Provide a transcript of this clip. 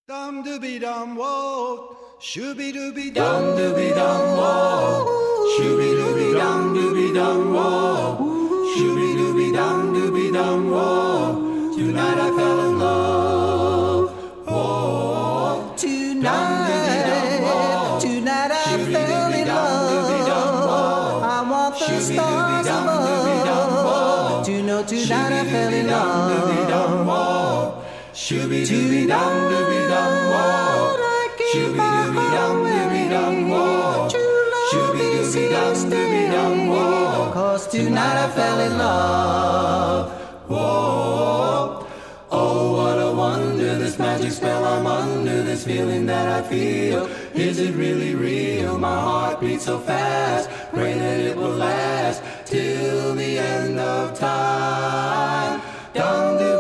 Dum dooby dum whoa, shooby dooby Dum dooby dum whoa, shooby dooby dum dooby dum whoa, shooby dooby dum dooby dum whoa. Tonight I fell in love. Whoa. Tonight, tonight I fell in love. I want the stars above to know tonight I fell in love. Shooby dooby dum dooby dum whoa, shooby dooby dum dooby dum whoa, shooby dooby dum dooby dum whoa. 'Cause tonight I fell in love. Whoa. Oh, what a wonder, this magic spell I'm under, this feeling that I feel. Is it really real? My heart beats so fast, pray that it will last till the end of time. Dum doo